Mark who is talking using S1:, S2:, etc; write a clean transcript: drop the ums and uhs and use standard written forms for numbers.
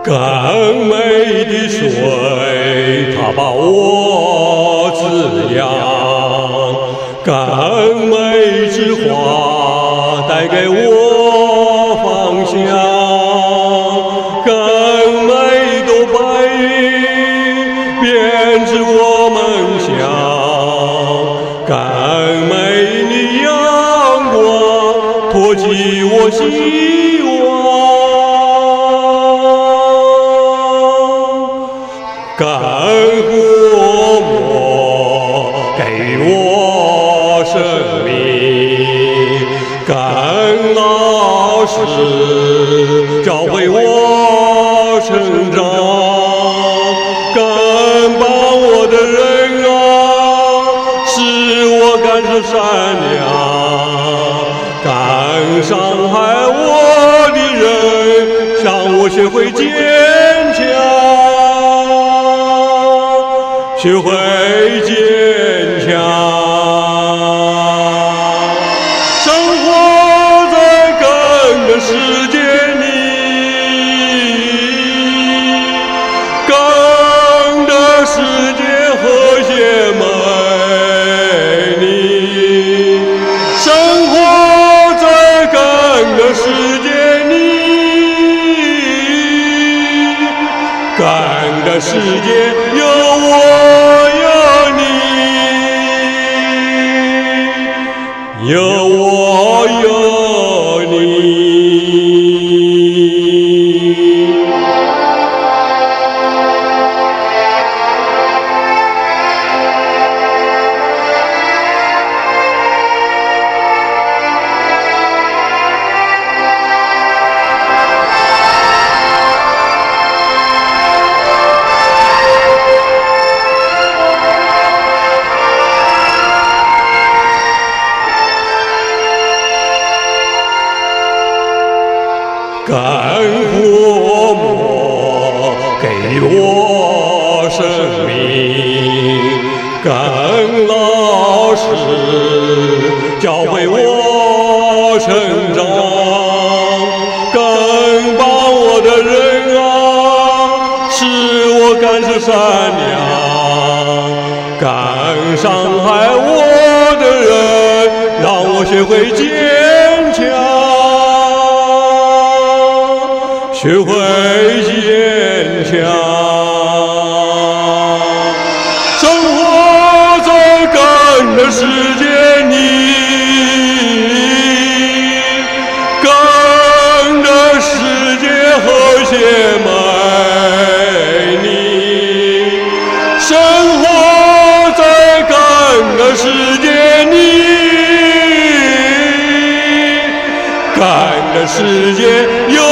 S1: 更美的水，它把我滋养；更美之花，带给我方向；更美的白云，编织我梦想；更美的阳光，托起我希望。更活泼给我生命，更老实教会我成长，更帮我的人啊，使我感受善良，更伤害我的人，让我学会坚强。学会坚强，生活在更的世界里，更的世界和谐美丽。生活在更的世界里，更的世界有我。有我有你。更活泼给我生命，更老实教会我成长，更帮我的人啊，使我感受善良，更伤害我的人，让我学会坚强。学会坚强，生活在更的世界里，更的世界和谐美丽。生活在更的世界里，更的世界有。